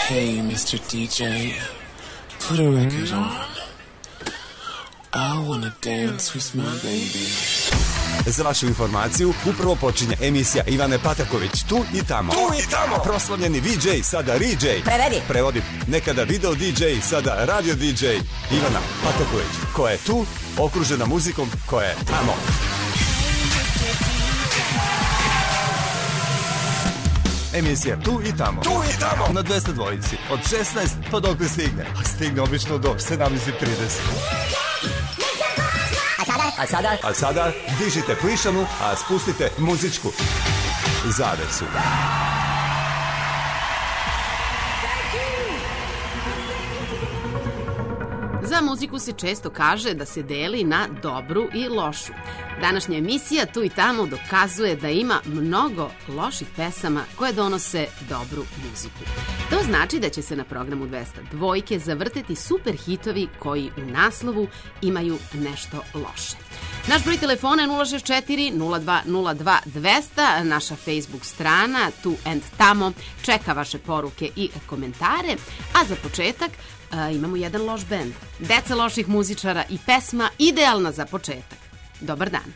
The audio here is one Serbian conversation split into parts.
Hey, Mr. DJ, put a record on. I wanna dance with my baby. Za vašu informaciju, upravo počinje emisija Ivane Pataković, tu i tamo. Tu i tamo. Proslavljeni VJ, sada RJ. Prevodi. Nekada video DJ, sada radio DJ. Ivana Pataković, koja je tu, okružena muzikom koja je tamo. Emisija Tu i tamo. Tu i tamo. Na 202 od 16 pa dok ne stigne. A stigne obično do 17:30. A sada dižite plišanu, a spustite muzičku zavesu. Za muziku se često kaže da se deli na dobru i lošu. Današnja emisija Tu i tamo dokazuje da ima mnogo loših pesama koje donose dobru muziku. To znači da će se na programu 202 zavrteti super hitovi koji u naslovu imaju nešto loše. Naš broj telefona je 064 0202 200, naša Facebook strana Tu and Tamo čeka vaše poruke i komentare, a za početak imamo jedan loš bend. Deca loših muzičara i pesma idealna za početak. Dobar dan.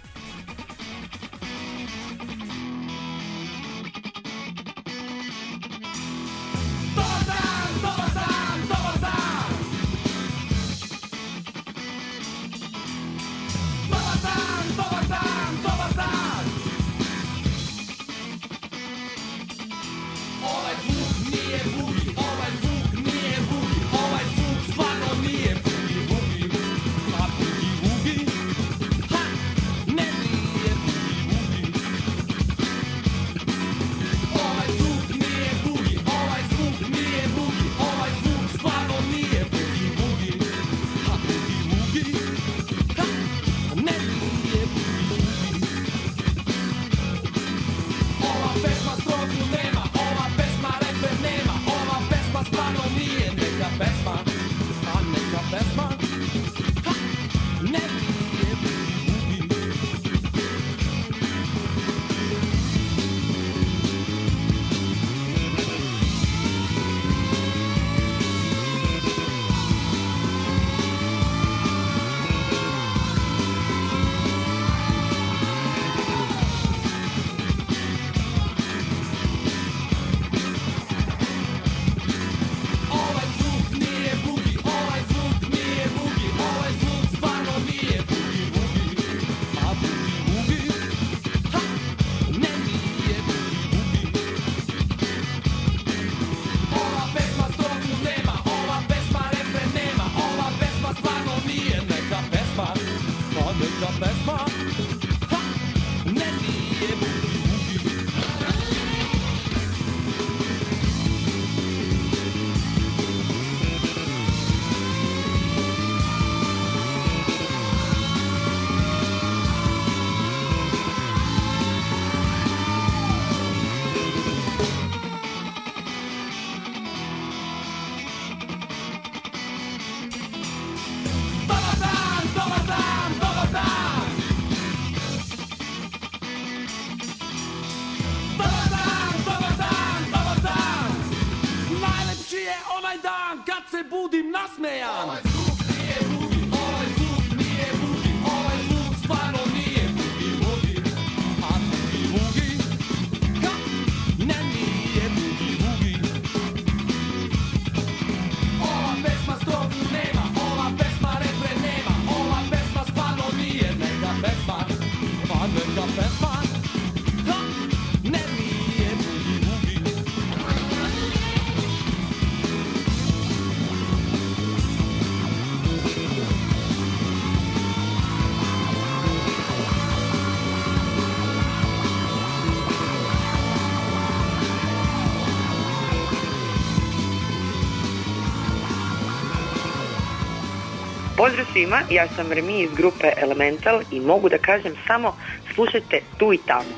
Pozdrav svima, ja sam Remi iz grupe Elemental i mogu da kažem samo slušajte Tu i tamo.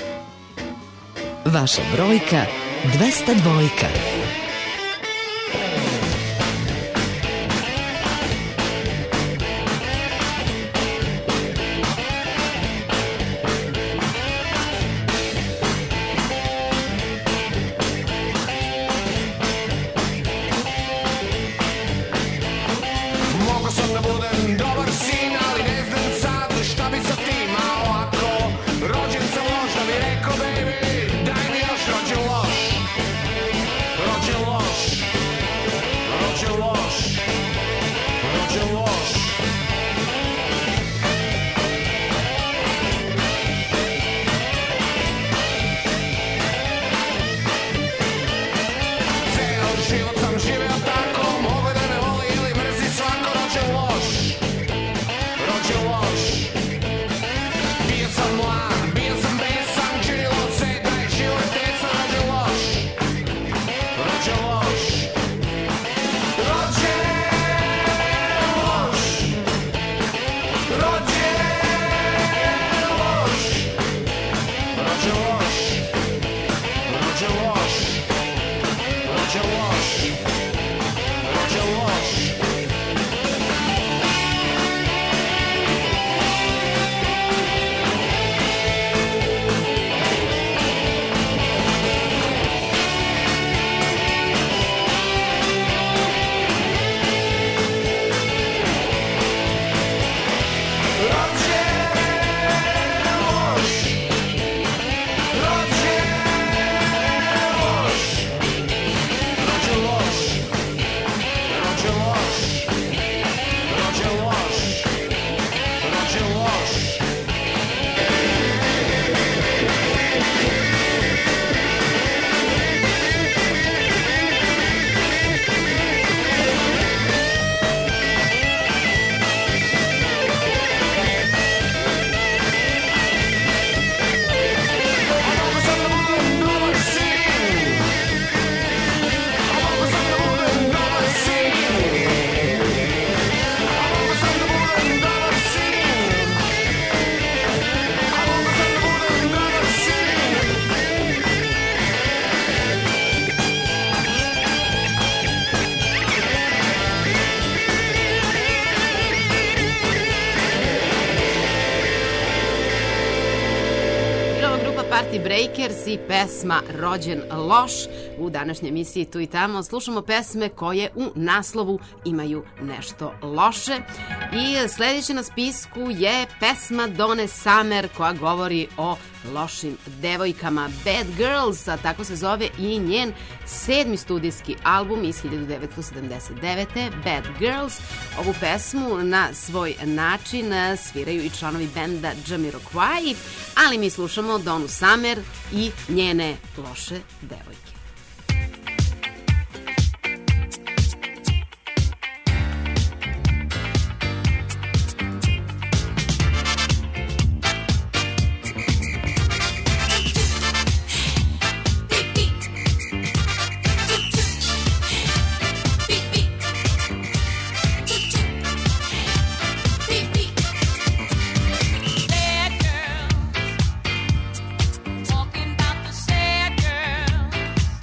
Vaša brojka 202. Party Breakers i pesma Rođen loš. U današnjoj emisiji Tu i tamo slušamo pesme koje u naslovu imaju nešto loše. I sledeća na spisku je pesma Done Summer koja govori o lošim devojkama. Bad Girls, a tako se zove i njen 7. studijski album iz 1979. Bad Girls. Ovu pesmu na svoj način sviraju i članovi benda Jamiroquai, ali mi slušamo Donu Summer i njene loše devojke. Walking about the sad girl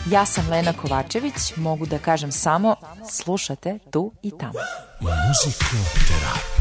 Ja sam Lena Kovačević, mogu da kažem samo slušate tu i tamo. Muzikoterapija.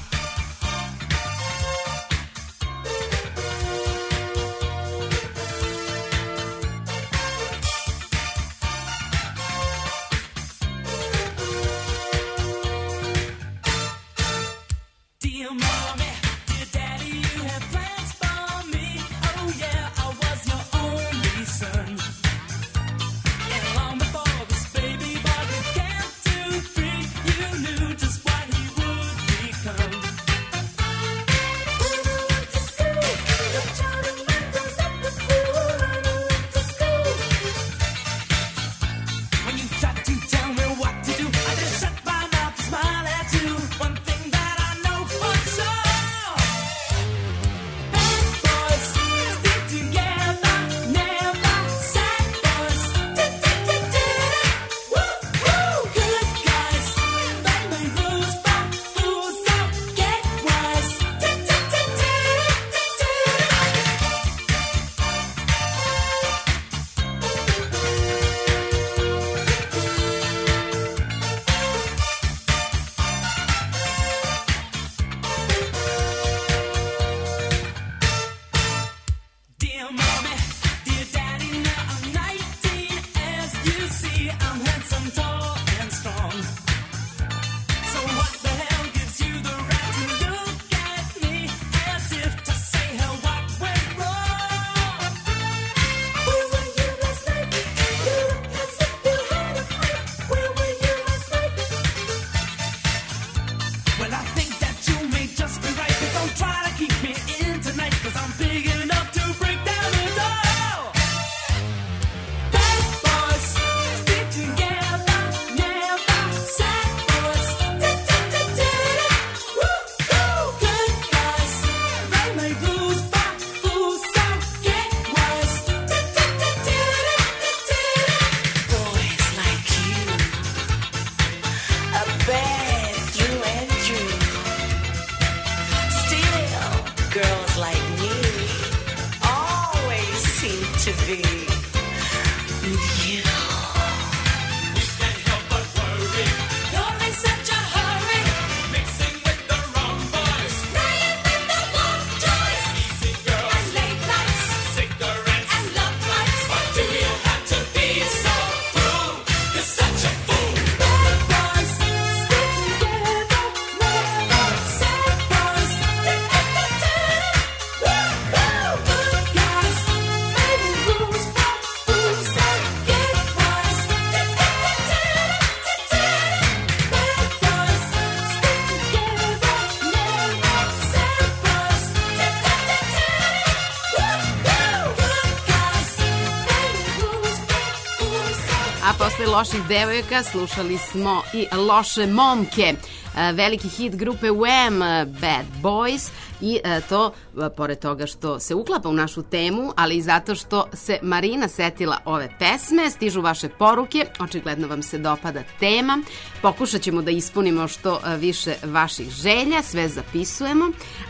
Posle loših devojaka slušali smo i loše momke, veliki hit grupe Wham, Bad Boys, i to pored toga što se uklapa u našu temu, ali i zato što se Marina setila ove pesme. Stižu vaše poruke, očigledno vam se dopada tema, pokušat ćemo da ispunimo što više vaših želja, sve zapisujemo,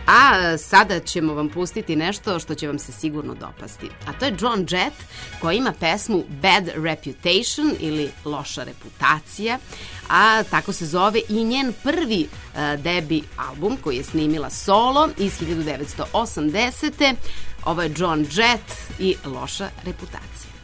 a sada ćemo vam pustiti nešto što će vam se sigurno dopasti, a to je Joan Jett, koja ima pesmu Bad Reputation ili loša reputacija, a tako se zove i njen prvi debi album koji je snimila solo iz 1980. Ovo je Joan Jett i loša reputacija.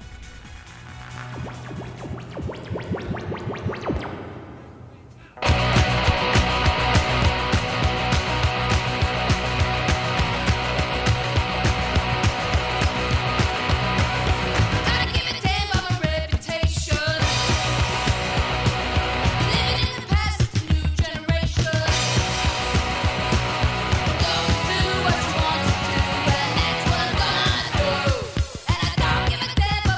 Give it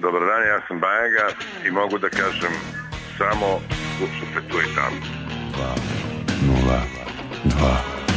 dobar dan, ja sam Bajaga i mogu da kažem samo slušajte tu i tamo. 2-0-2.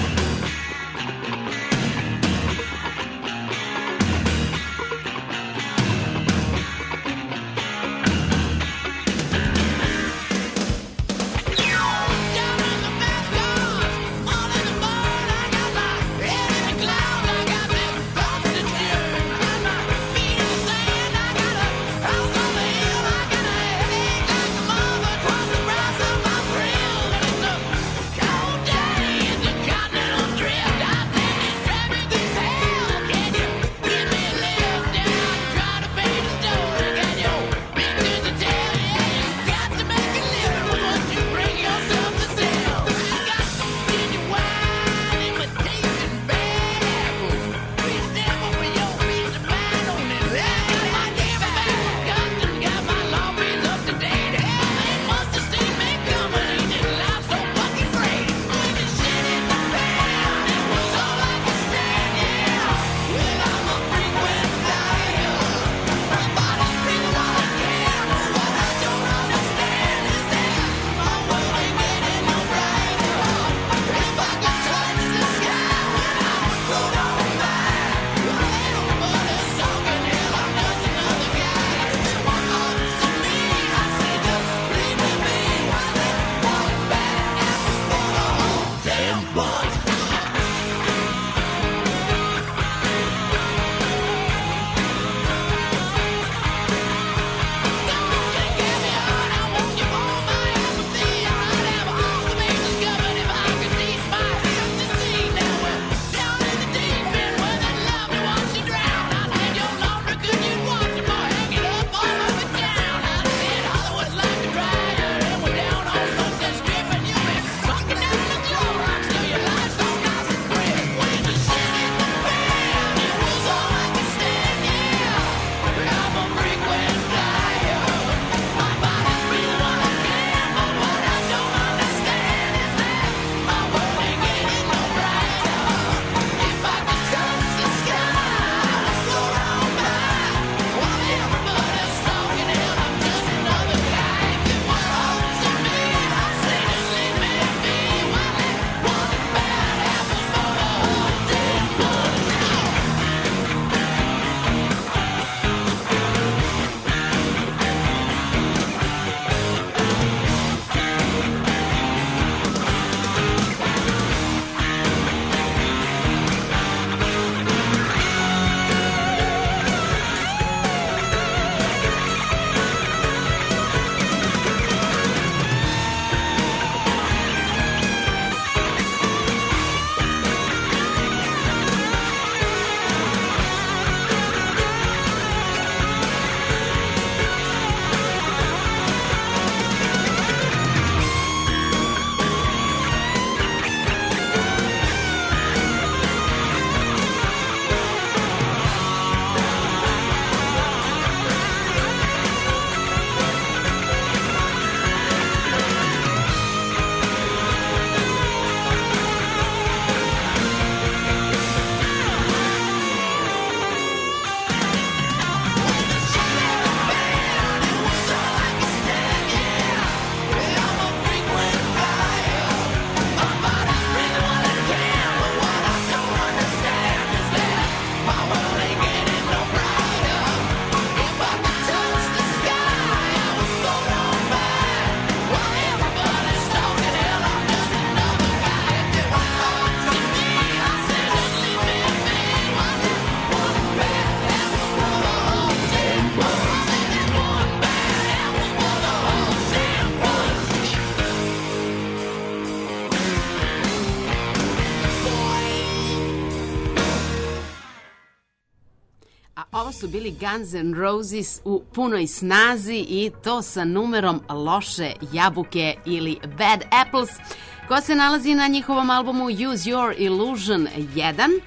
Ovo su bili Guns N' Roses u punoj snazi i to sa numerom Loše jabuke ili Bad Apples, koja se nalazi na njihovom albumu Use Your Illusion 1.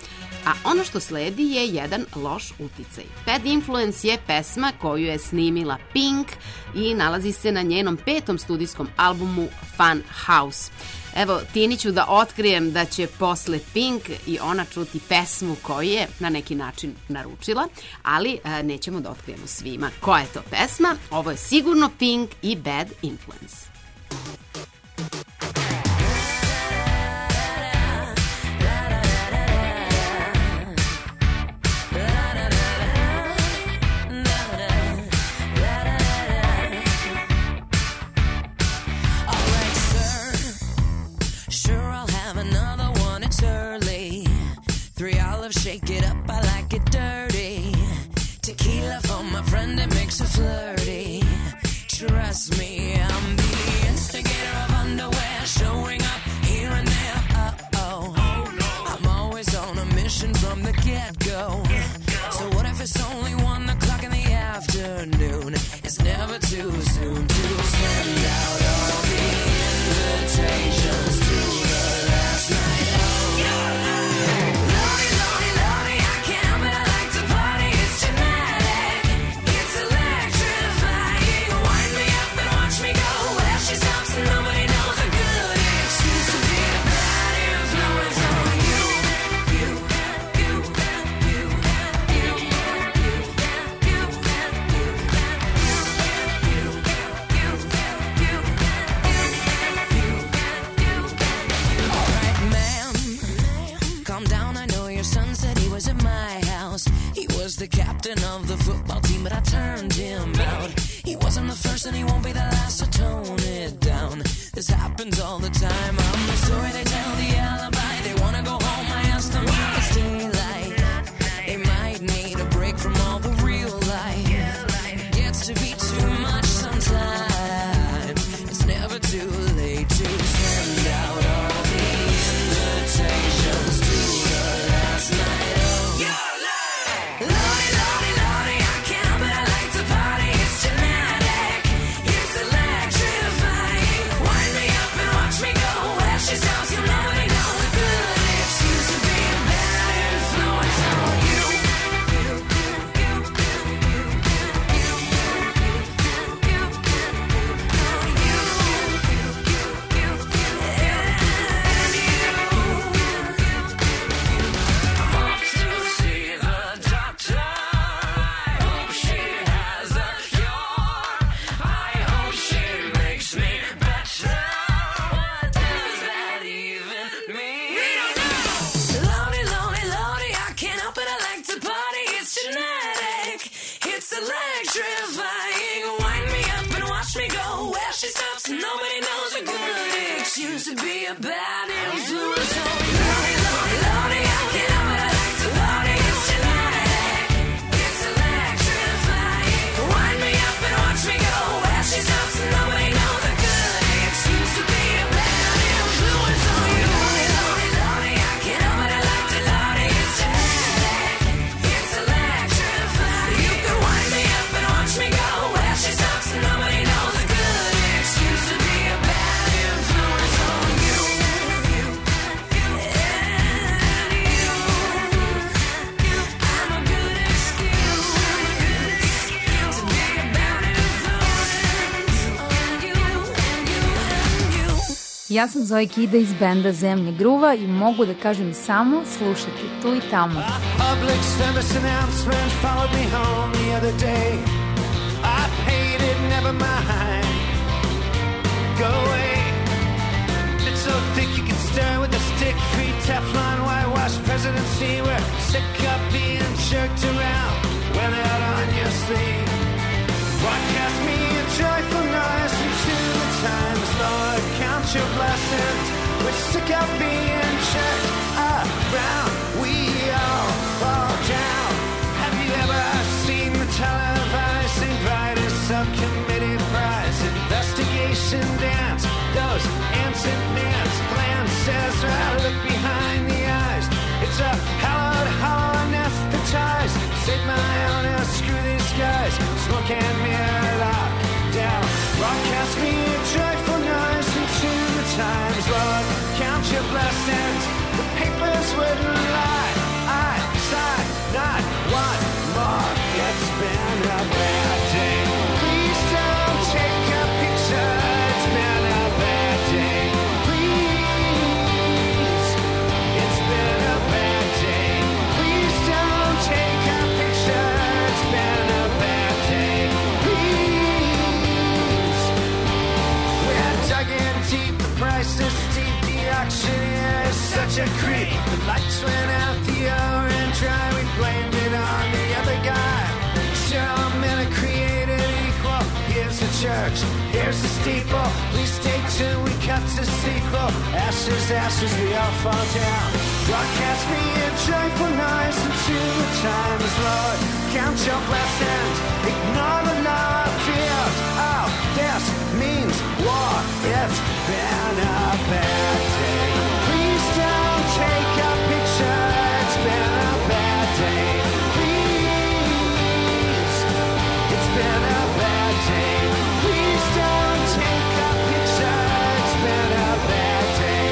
A ono što sledi je jedan loš uticaj. Bad Influence je pesma koju je snimila Pink i nalazi se na njenom 5. studijskom albumu Fun House. Evo, Tini ću da otkrijem da će posle Pink i ona čuti pesmu koju je na neki način naručila, ali nećemo da otkrijemo svima koja je to pesma. Ovo je sigurno Pink i Bad Influence. Shake it up, I like it dirty. Tequila for my friend, it makes her flirty. Trust me, I'm the instigator of underwear, showing up here and there. Uh-oh, I'm always on a mission from the get-go. So what if it's only 1 o'clock in the afternoon? It's never too soon to send out all the invitations to the last night of your life. The captain of the football team, but I turned him out. He wasn't the first and he won't be the last, so tone it down. This happens all the time. I'm the story they tell, the alibi. They wanna go home, I ask them why it's daylight. They might need a break from all the real life. It gets to be too much sometimes. It's never too late to send out all the invitations to the last night of your life. Lordy, lordy, lordy, I can't help it, I like to party, it's genetic, it's electrifying. Wind me up and watch me go, where she stops, you'll never know a good excuse to be a bad influence on you. I'm off to see the doctor. I hope she has a cure. I hope she makes me better. What does that even mean? We don't know. Lonely, lonely, lonely, I can't help it, I like to party. It's genetic, it's electrifying. Wind me up and watch me go, where she stops, nobody knows a good excuse to be a bad influence on you. Lonely, lonely, lonely, I can't help it, I like to party. It's genetic, it's electrifying. Wind me up and watch me go, where she stops, nobody knows a good excuse to be a bad influence on you. Lonely, lonely, lonely, I can't help it, I like to party. It's genetic, it's electrifying. You can wind me up and watch me go, where she stops, nobody knows a good excuse to be a bad influence on you. I'm a good excuse to be a bad influence on you, and you. Ja sam Zoe Kida iz benda Zemlje gruva i mogu da kažem samo slušajte tu i tamo. Public service announcement followed me home the other day. I paid it, never mind. Go away. It's so thick you can stir with a stick. Free Teflon, whitewash presidency. We're sick of being jerked around when they're out on your sleeve. Broadcast me a joyful noise into the times. Lord, count your blessings. We're sick of being jerked around. We all fall down. Have you ever seen the televising brightest subcommittee prize investigation dance? Those anti-man's glances, I look behind the eyes. It's a hallowed, hollow anesthetized. Save my honor, screw these guys. Smoke and mirror lock down. Broadcast me a joyful noise into the times. Lord, count your blessings. The papers wouldn't lie. I went out the urine dry, we blamed it on the other guy. Sure, I'm gonna create an equal. Here's the church, here's the steeple. Please stay tuned, we cut to sequel. Ashes, ashes, we all fall down. Broadcast me a joyful noise until the time is Lord. Count your blessings, ignore the law of field. Oh, this means war. It's been a bad day. Please don't take a picture. It's been a bad day. Please, it's been a bad day. Please don't take a picture. It's been a bad day.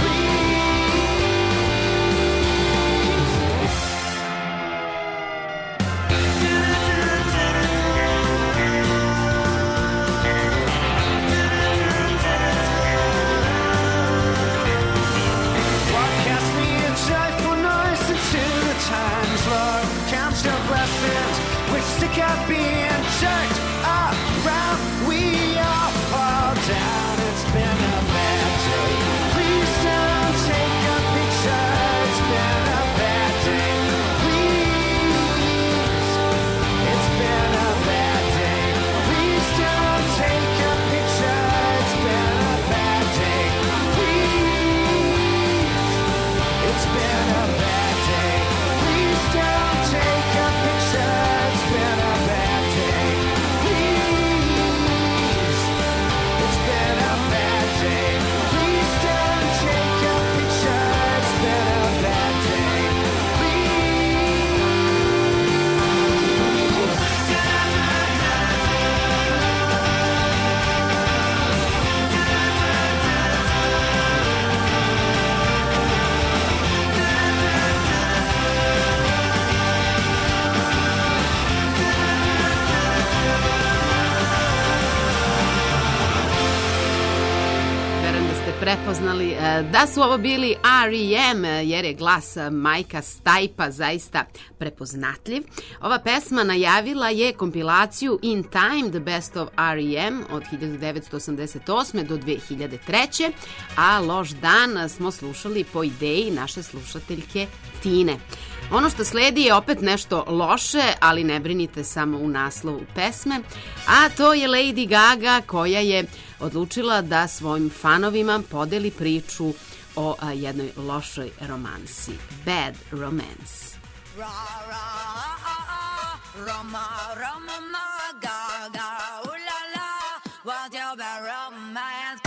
Broadcast me a joyful noise into the times, Lord. Count your blessings. We're sick of being jerked around. We all fall down. It's been a bad day. Please don't take a picture. It's been a bad day. Please, it's been a bad day. Please don't take a picture. It's been a bad day. Please, it's been a bad day. Please don't take a picture. It's been a bad day. Please, it's been a bad day. Please don't take a picture. It's been a bad day. Verujem da ste prepoznali da su ovo bili R.E.M. jer je glas Majka Stajpa zaista prepoznatljiv. Ova pesma najavila je kompilaciju In Time, The Best of R.E.M. od 1988. do 2003. A Loš dan smo slušali po ideji naše slušateljke Tine. Ono što sledi je opet nešto loše, ali ne brinite, samo u naslovu pesme, a to je Lady Gaga koja je odlučila da svojim fanovima podeli priču o jednoj lošoj romansi. Bad Romance. Roma, Gaga, ooh la la, what's your bad romance?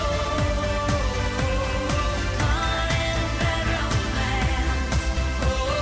Oh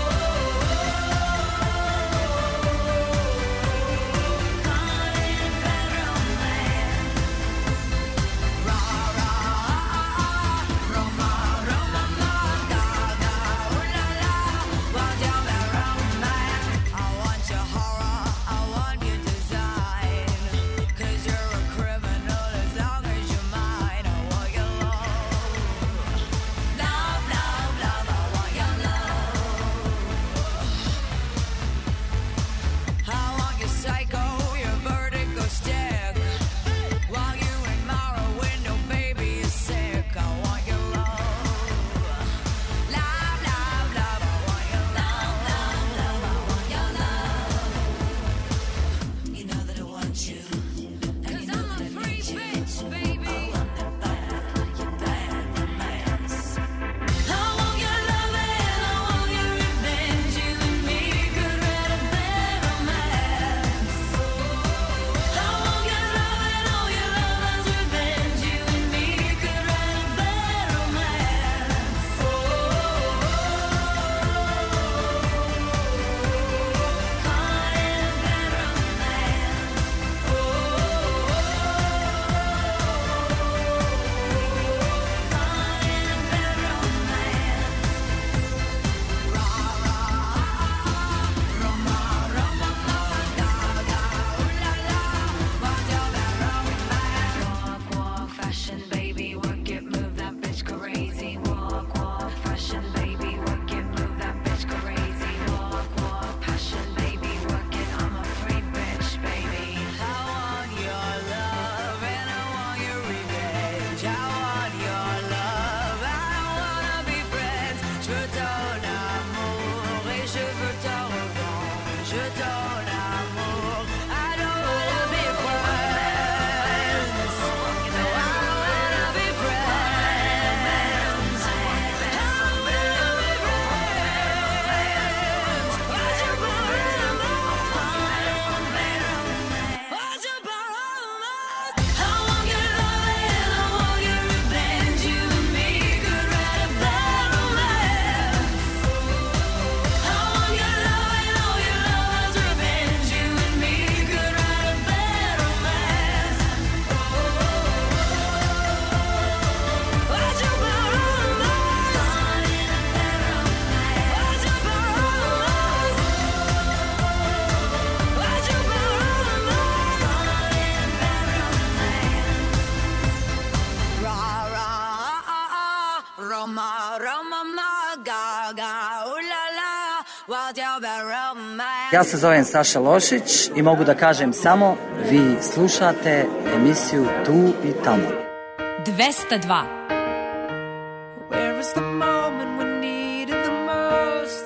Ja se zovem Saša Lošić i mogu da kažem samo vi slušate emisiju Tu i tamo. 202. Where is the moment we need it the most?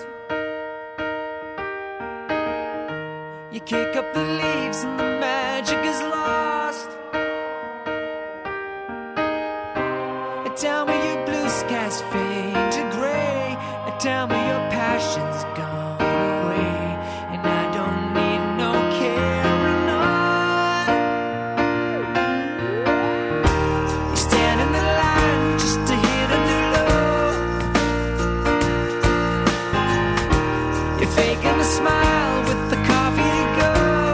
You kick up the leaves and the magic is lost. And tell me your blue skies fade to gray. And tell me your passion's gone away. And I don't need no carrying on. You stand in the line just to hit a new low. You're faking a smile with the coffee to go.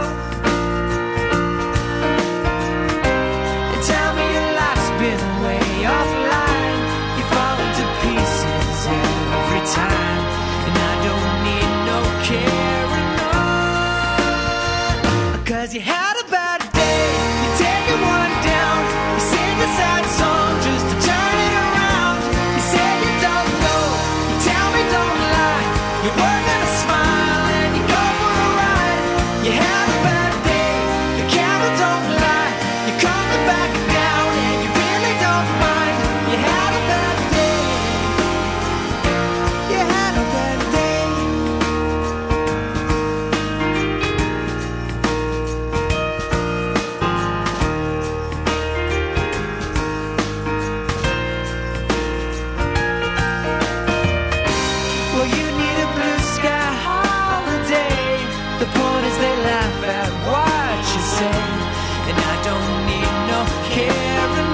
And tell me your life's been way offline. You fall into pieces every time. And I don't need no carrying on. Cause you had a bad day. You take it one down. You sing a sad song just to turn it around. You say you don't know. You tell me don't lie. You're working a smile and you go for a ride. You had a bad day. The camera don't lie. You're coming back down and you really don't mind. You had a bad day. You had a bad day. Well, you need a blue sky holiday. The point is they laugh at what you say. And I don't need no carrying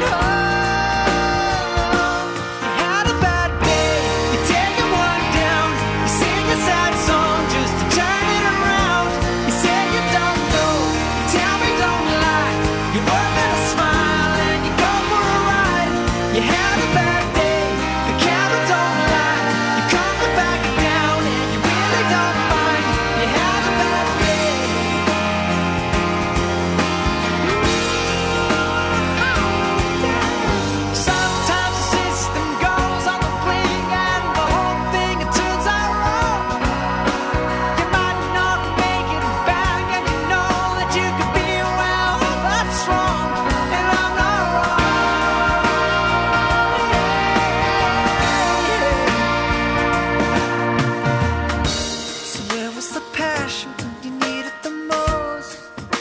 on. You had a bad day. You take it one down. You sing a sad song just to turn it around. You say you don't know. You tell me don't lie. You're working a smile and you go for a ride. You had a bad day. The camera don't lie. You're coming back down and you really don't mind. You had a bad day. Sometimes the system goes on the blink and the whole thing it turns out wrong. You might not make it back and you know that you could be well. That's wrong and I'm not wrong. So where was the passion when you needed the most?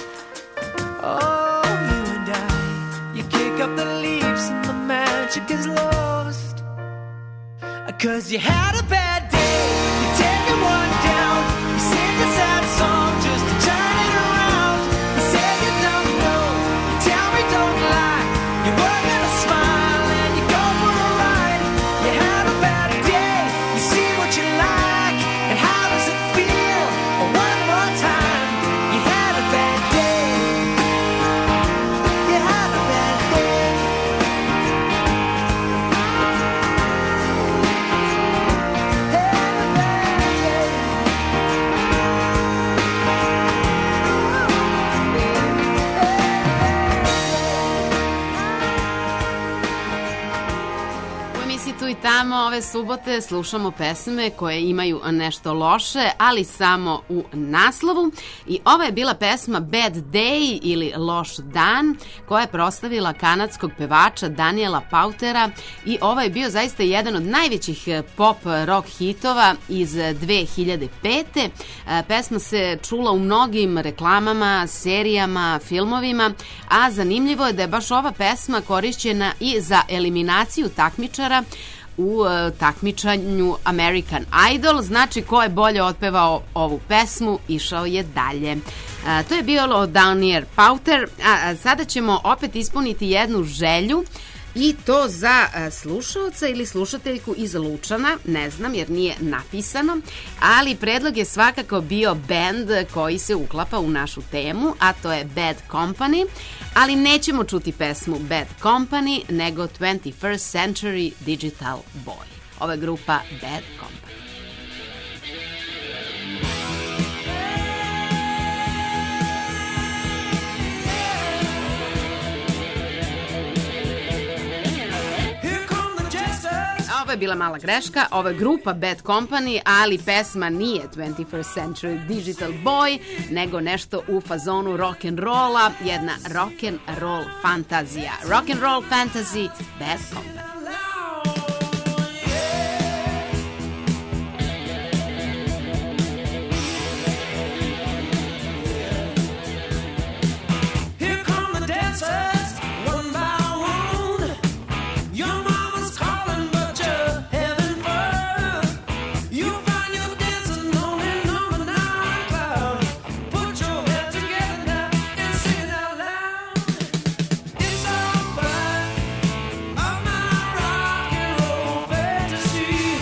Oh, you and I, you kick up the leaves and the magic is lost. 'Cause you had a bad day, you take it one down, you sing a sad song just to turn it around. You say you don't know, you tell me don't lie. You're working a smile and you go for a ride. You had a bad day, you see what you like, and how does it feel? One more time, you had a bad day. You had a bad day. U emisiji Tu i tamo ove subote slušamo pesme koje imaju nešto loše, ali samo u naslovu. I ova je bila pesma Bad Day ili Loš dan, koja je proslavila kanadskog pevača Daniela Pautera i ovo je bio zaista jedan od najvećih pop rock hitova iz 2005. Pesma se čula u mnogim reklamama, serijama, filmovima, a zanimljivo je da je baš ova pesma korišćena i za eliminaciju takmičara u takmičanju American Idol. Znači, ko je bolje otpevao ovu pesmu, išao je dalje. To je bio Daniel Pauter, a sada ćemo opet ispuniti jednu želju, i to za slušaoca ili slušateljku iz Lučana, ne znam jer nije napisano, ali predlog je svakako bio bend koji se uklapa u našu temu, a to je Bad Company, ali nećemo čuti pesmu Bad Company, nego 21st Century Digital Boy. Ova je grupa Bad Company. Ovo je bila mala greška. Ovo je grupa Bad Company, ali pesma nije 21st Century Digital Boy, nego nešto u fazonu rock'n'rolla, jedna rock'n'roll fantazija. Rock'n'roll fantasy, Bad Company. Here come the dancers, one by one. Your mama's calling, but you're heaven first. You find your dancing on and on the nightclub. Put your head together now and sing it out loud. It's all part of my rock and roll fantasy.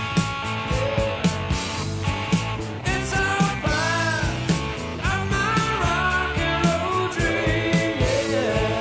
It's all part of my rock and roll dream. Yeah.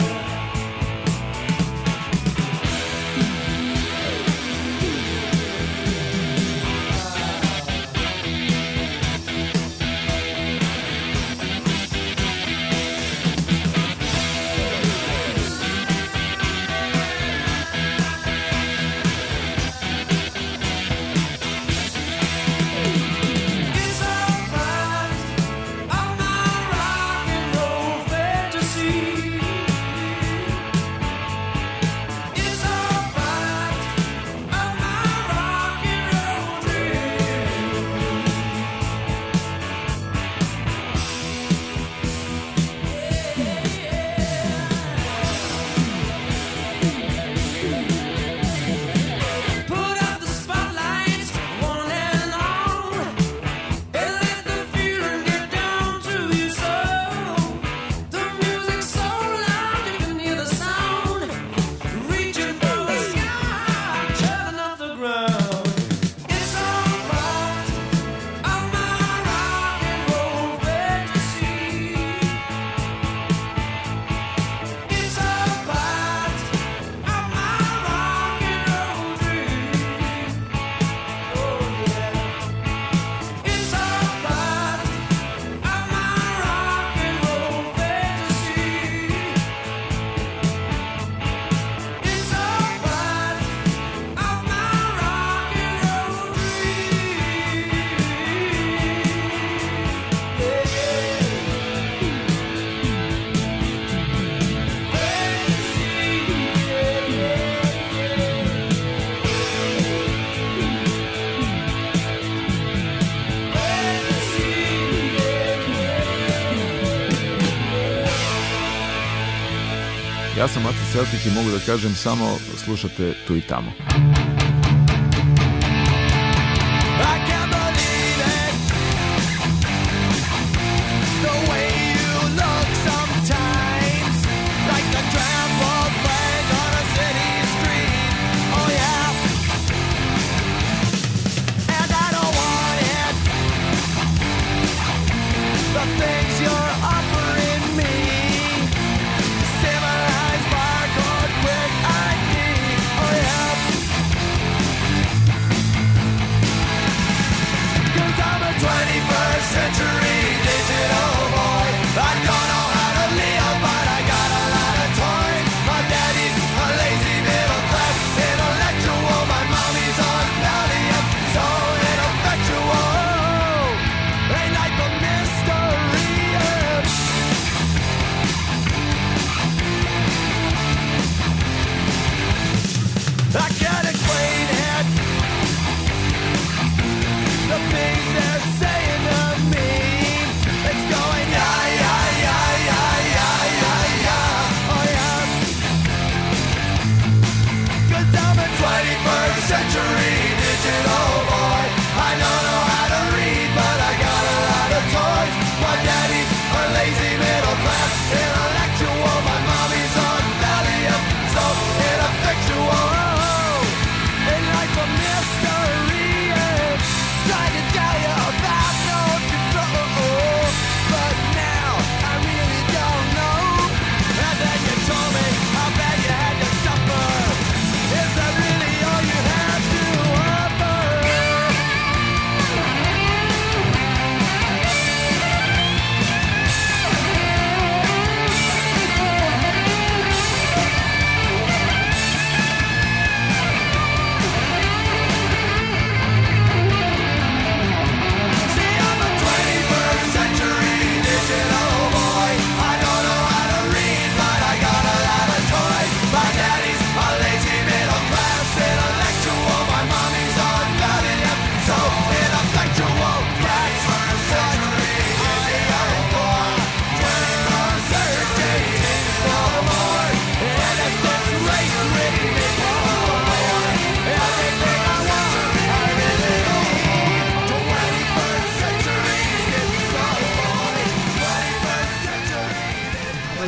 It's all part of my rock and roll fantasy. It's all part of my rock and roll dream. Put out the spotlights, one and all, and let the feeling get down to your soul. The music's so loud you can hear the sound, reaching for the sky, turning up the ground. It's all part of my rock and roll fantasy. It's all part of my rock and roll dream. Oh yeah. It's all part of my rock and roll fantasy. It's all part of my rock and roll Ja sam Aca Celtic i mogu da kažem samo slušate tu i tamo. I can't believe it, the way you look sometimes, like a trampled flag on a city street. Oh yeah, and I don't want it. The things you're offering me, civilized barcode, quick ID. Oh yeah.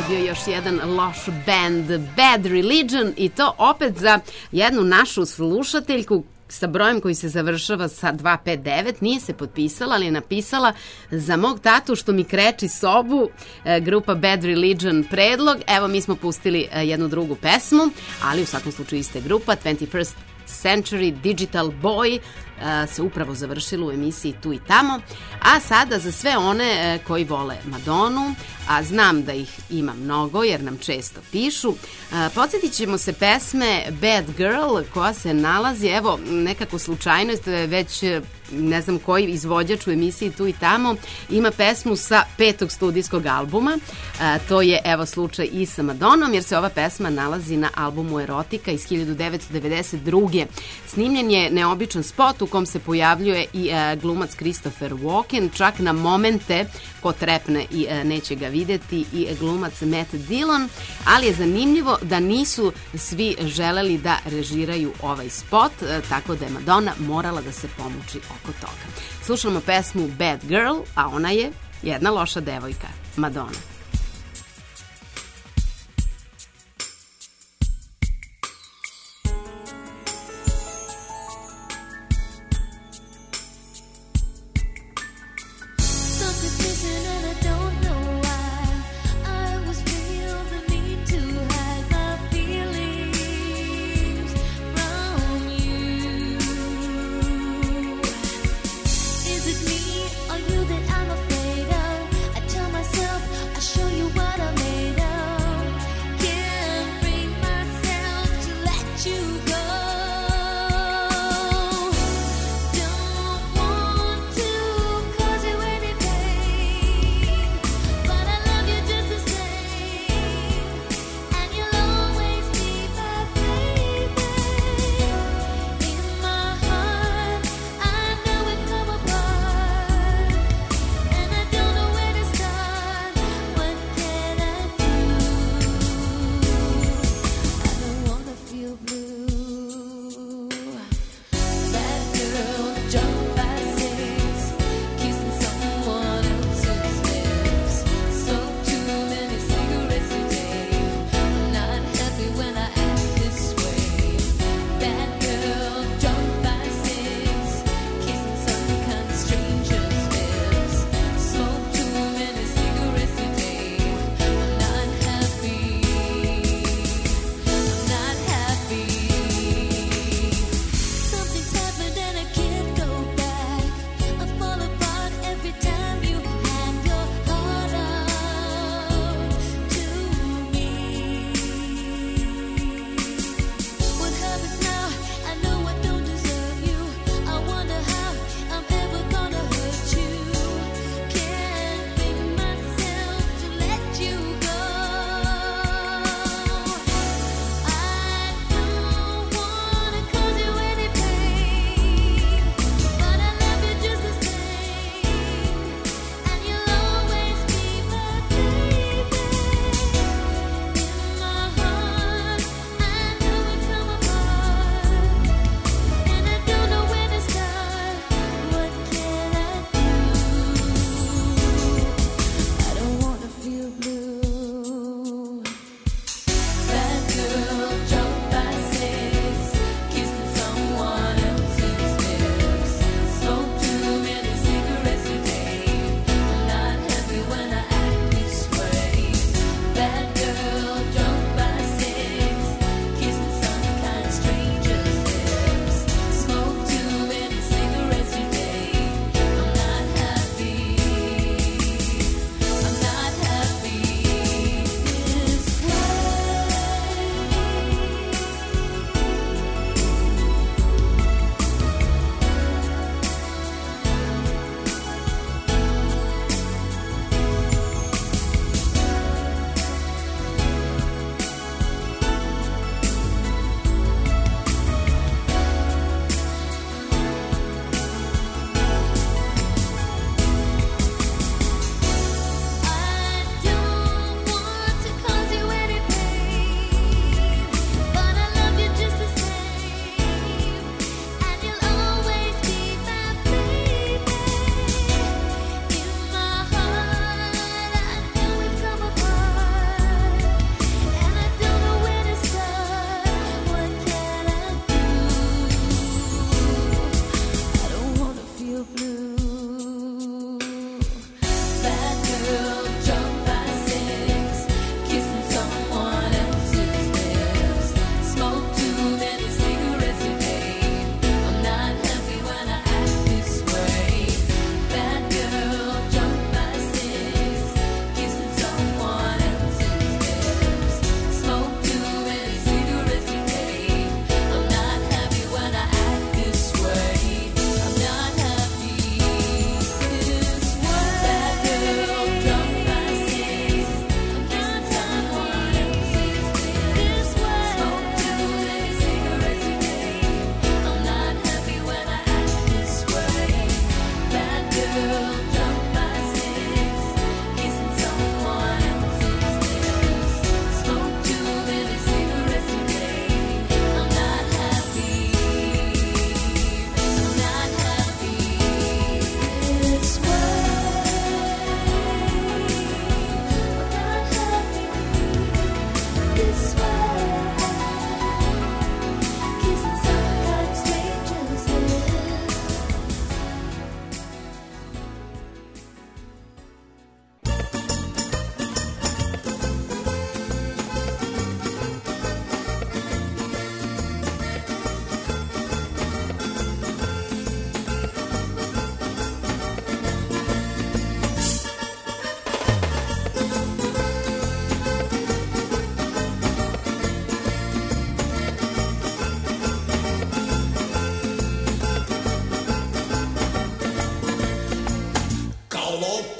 bio još jedan loš band, Bad Religion, i to opet za jednu našu slušateljku sa brojem koji se završava sa 259, nije se potpisala, ali je napisala: za mog tatu što mi kreči sobu, grupa Bad Religion predlog. Evo, mi smo pustili jednu drugu pesmu, ali u svakom slučaju iste grupa, 21st Century Digital Boy, se upravo završilo u emisiji Tu i tamo. A sada za sve one koji vole Madonu, a znam da ih ima mnogo jer nam često pišu, podsjetit ćemo se pesme Bad Girl, koja se nalazi, evo, nekako slučajno, već ne znam koji izvođač u emisiji Tu i tamo ima pesmu sa 5. studijskog albuma. To je, evo, slučaj i sa Madonom, jer se ova pesma nalazi na albumu Erotika iz 1992. Snimljen je neobičan spot u kom se pojavljuje i glumac Christopher Walken, čak na momente ko trepne i neće ga videti, i glumac Matt Dillon, ali je zanimljivo da nisu svi želeli da režiraju ovaj spot, tako da je Madonna morala da se pomuči oko toga. Slušamo pesmu Bad Girl, a ona je jedna loša devojka, Madonna. Is it me or you that I'm afraid of? I tell myself I should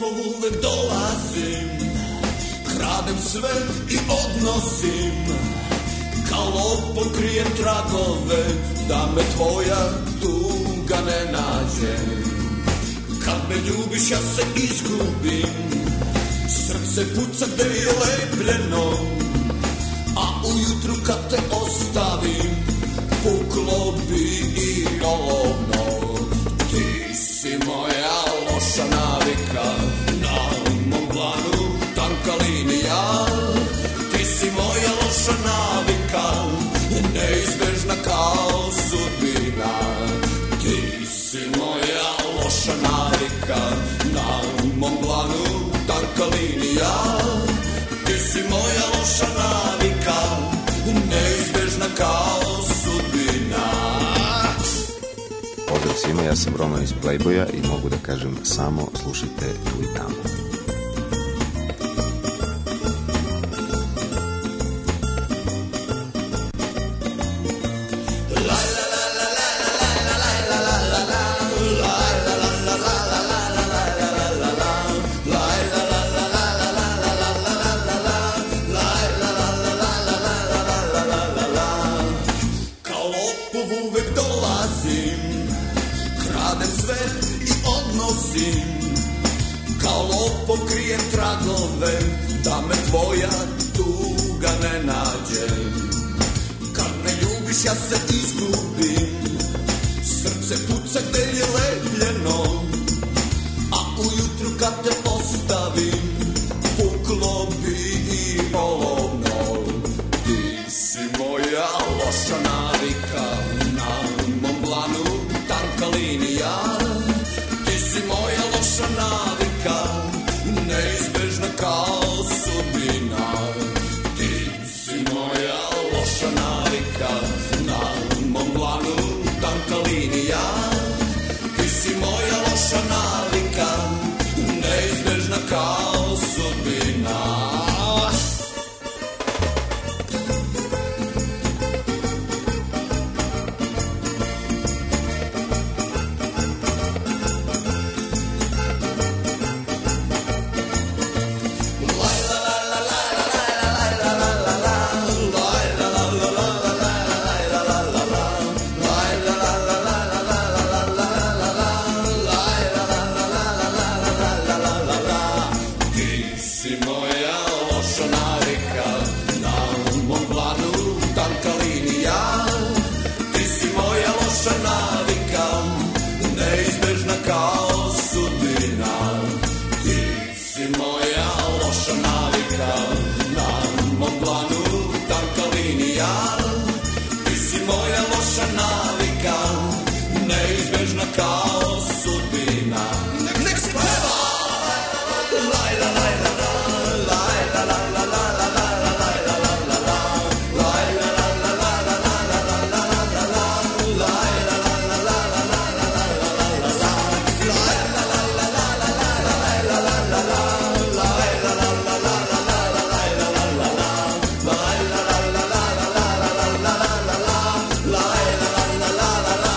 uvek dolazim, kradem sve i odnosim, kao lopov krijem tragove, da me tvoja tuga ne nađe. Kad me ljubiš ja se izgubim, srce puca gde je lepljeno, a ujutru kad te ostavim, puklo bi i olovno. Ti si moja loša navika, na mom planu tanka linija. Ti si moja loša navika, neizbežna kao sudbina. Ti si moja loša navika, na mom planu tanka linija. Ti si moja loša navika, neizbežna kao sudbina. Pozdrav svima, ja sam Roman iz Playboya i mogu da kažem samo slušajte tu i tamo. Pokrijem tragove, da me tvoja tuga ne nađe. Kad me ljubiš ja se izgubim, srce puca gde je lepljeno, a ujutru kad te ostavim, puklo bi i olovno. Ti si moja loša navika, na mom planu tanka linija. Ti si moja loša navika, neizbežna kao sudbina. Ti si moja loša navika, na mom planu tanka linija. Ti si moja loša navika, neizbežna kao sudbina. Kao sudbina. Nek se peva. Laj la laj la la, laj la la la la la la la la la la la, laj la la la la la la la la la la, laj la la la la la la la la la la, laj la la la la la la la la la la, laj la la la la la la la la la la, laj la la la la la la la la la, laj la la la la la la.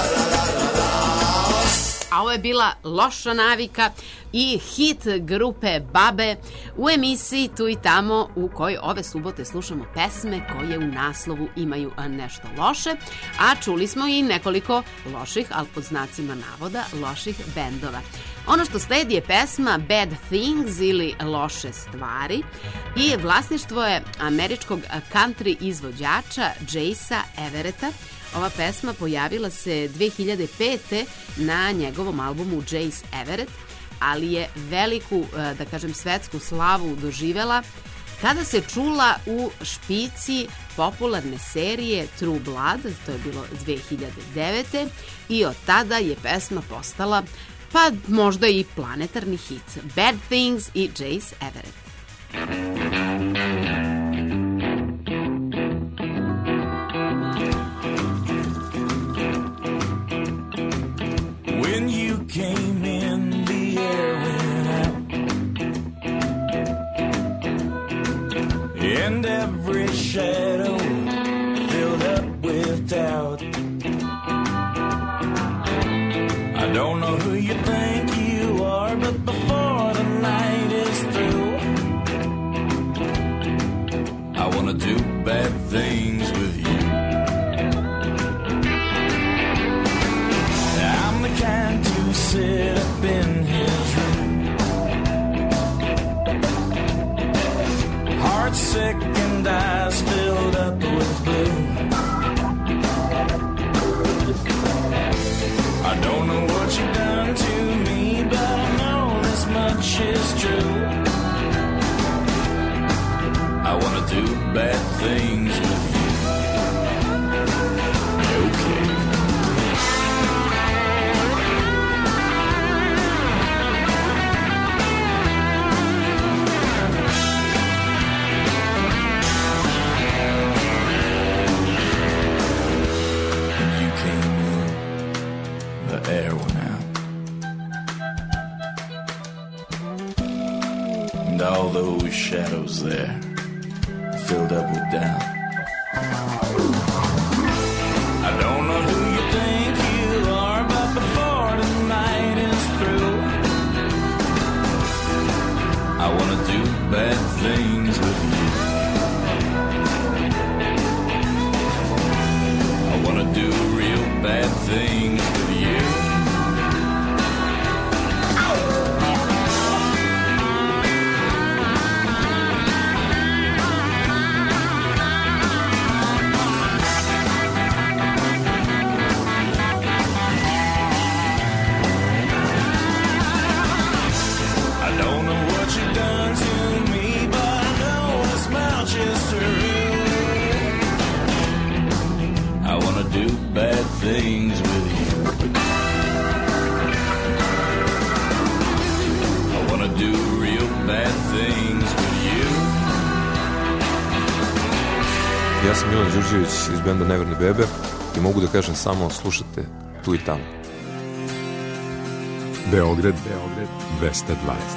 A ovo je bila Loša navika i hit grupe Babe u emisiji Tu i tamo, u kojoj ove subote slušamo pesme koje u naslovu imaju nešto loše, a čuli smo i nekoliko loših, ali pod znacima navoda, loših bendova. Ono što sledi je pesma Bad Things ili Loše stvari i vlasništvo je američkog country izvođača Jaysa Everetta. Ova pesma pojavila se 2005. na njegovom albumu Jace Everett, ali je veliku, da kažem, svetsku slavu doživela kada se čula u špici popularne serije True Blood, to je bilo 2009. i od tada je pesma postala, pa možda i planetarni hit. Bad Things i Jace Everett. When you came in, the air went out, and every shadow filled up with doubt. I don't know who you think you are, but before the second eyes filled up with blue. I don't know what you've done to me, but I know this much is true. I wanna do bad things with you. Okay. When you came in, the air went out. And all those shadows there filled up with doubt. I don't know who you think you are, but before the night is through, I wanna do bad things with you. I wanna do real bad things with you. I don't know what you've done to me, but I know this much is true. I wanna do bad things with you. I wanna do real bad things with you. Ja sam Milan Đurđević iz benda Neverni Bebe i mogu da kažem samo slušate tu i tamo. Beograd 202.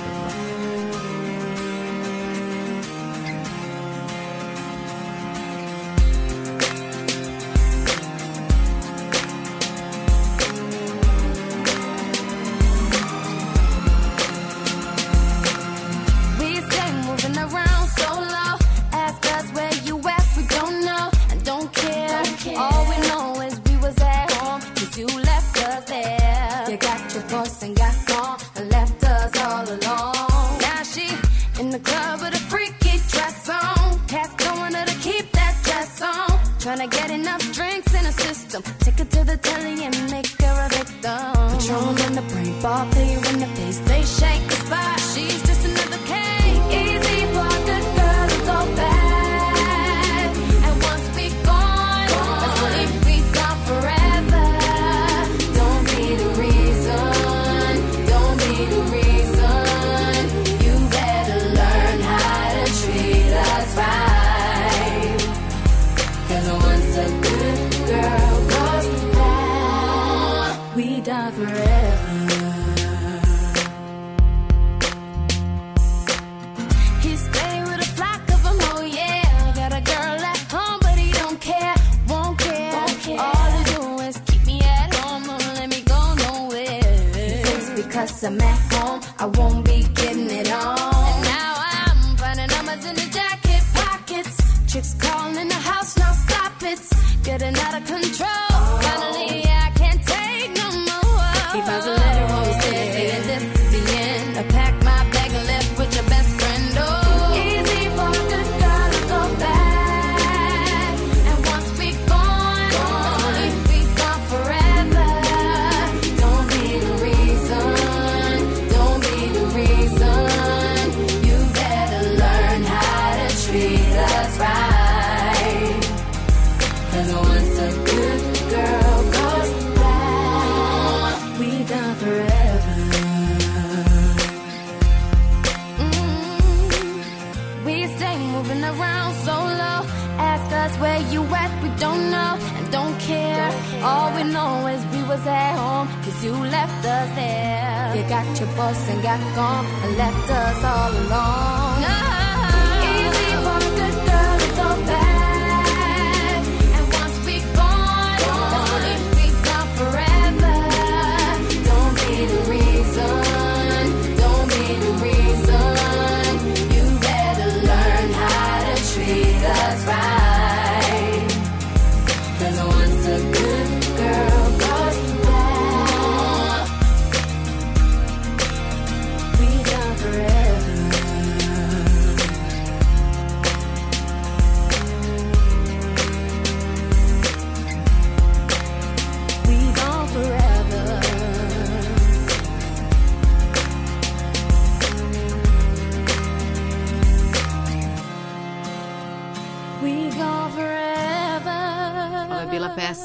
We stay moving around so low. Ask us where you at, we don't know and don't care. All we know is we was at home, 'cause you left us there. You got your boss and got gone and left us all alone. Now she in the club with a freaky dress on. Cats going her to keep that dress on. Trying to get enough drinks in the system. Take her to the telly and make her a victim. Patron in the brain, ball play you in the face. They shake the spot, she's just another cake. Easy for a good girl to go bad. And once we gone, that's when if we gone forever. Don't be the reason, don't be the reason. You better learn how to treat us right. 'Cause once a good girl goes bad, we die forever. He stay with a flock of them, oh yeah. Got a girl at home, but he don't care, won't care. All he do is keep me at home, don't let me go nowhere. He thinks because I'm at home, I won't be getting it on. And now I'm finding numbers in the jacket pockets. Chicks calling in the house, now stop it. Getting out of control. Finally, I can't take no more. He finds a letter on the stairs saying this is the end. I packed my bag and left with your best friend. Oh, easy for a good girl to go bad. And once we gone, if we gone forever. Don't be the reason, don't be the reason. You better learn how to treat us right. 'Cause once a good girl goes bad, we done forever. We stay moving around so low. Ask us where you at, we don't know and don't care. All we know is we was at home, 'cause you left us there. You got your boss and got gone and left us all alone. Easy for a good girl to go bad. And once we gone, that's when if we gone forever. Don't be the reason, don't be the reason. You better learn how to treat us right. 'Cause once a good girl goes bad, we done forever.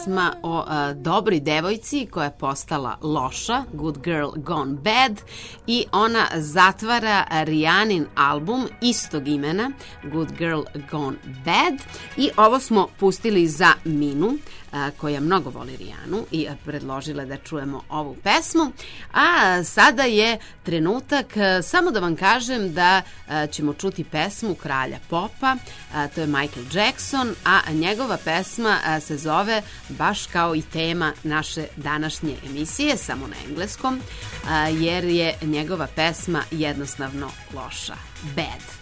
pesma o dobroj devojci koja je postala loša, Good Girl Gone Bad, i ona zatvara Rihannin album istog imena, Good Girl Gone Bad, i ovo smo pustili za Minu, koja mnogo voli Rihanu i predložila da čujemo ovu pesmu. A sada je trenutak, samo da vam kažem da ćemo čuti pesmu kralja popa, to je Michael Jackson, a njegova pesma se zove baš kao i tema naše današnje emisije, samo na engleskom, jer je njegova pesma jednostavno loša. Bad.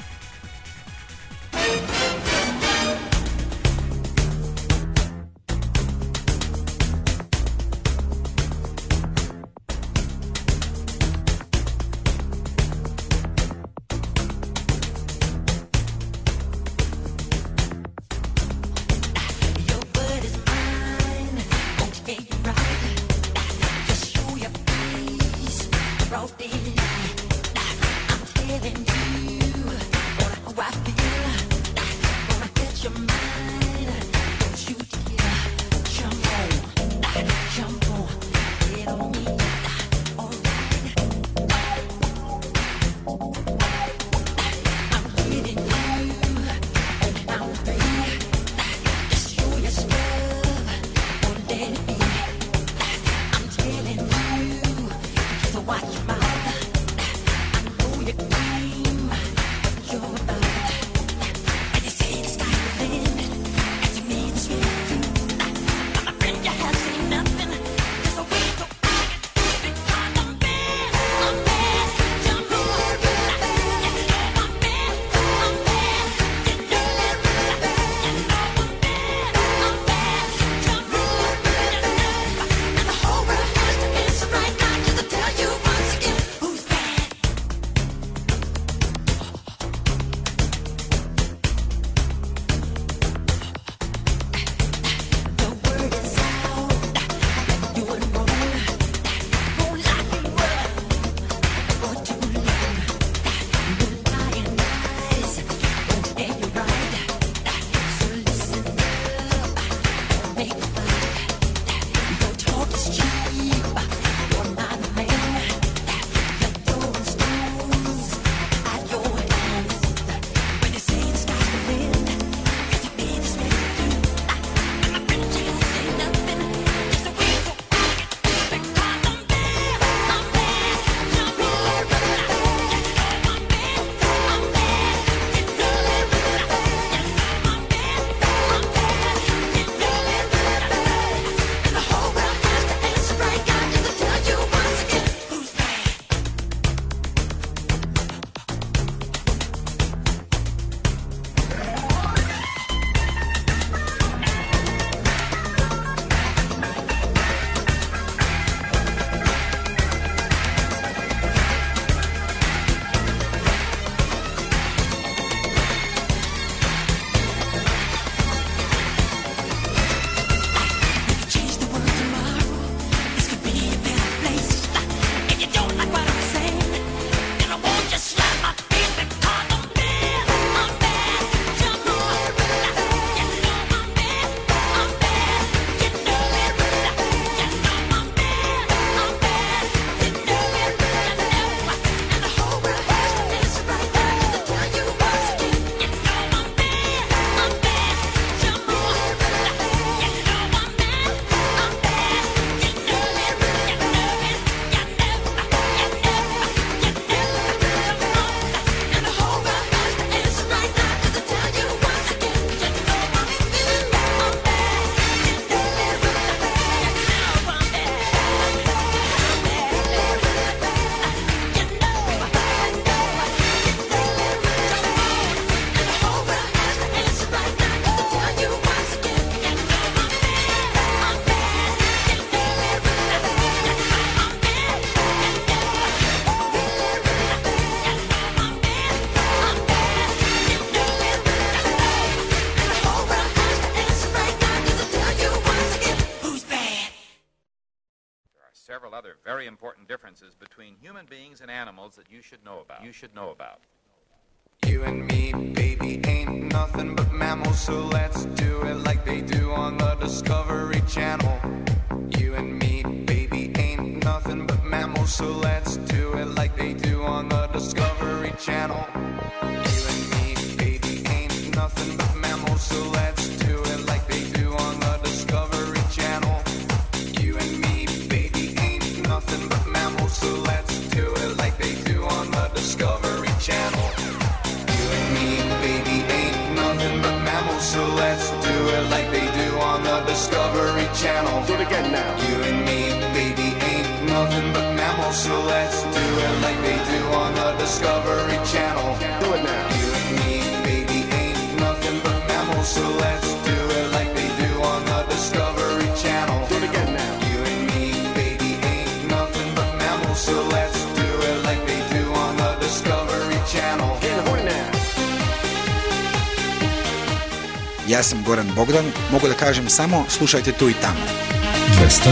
very important differences between human beings and animals that you should know about. You and me, baby, ain't nothing but mammals, so let's do it like they do on the Discovery Channel. You and me, baby, ain't nothing but mammals, so let's do it like they do on the Discovery Channel. You and me, baby, ain't nothing but mammals, so let's do it like they do on the Discovery Channel. You and me, baby, ain't nothing but mammals, so let's do it like they do on the Discovery Channel. You and me, baby, ain't nothing but mammals, so let's do it like they do on the Discovery Channel. Do it again now. You and me, baby, ain't nothing but mammals, so let's do it like they do on the Discovery Channel. Do it now. You and me, baby, ain't nothing but mammals, so let's do it like they do on the Discovery Channel. Do it again now. You and me, baby, ain't nothing but mammals, so let's do it like they do on the Discovery Channel. Get horny now. Ja sam Goran Bogdan, mogu da kažem samo slušajte tu i tamo. 202.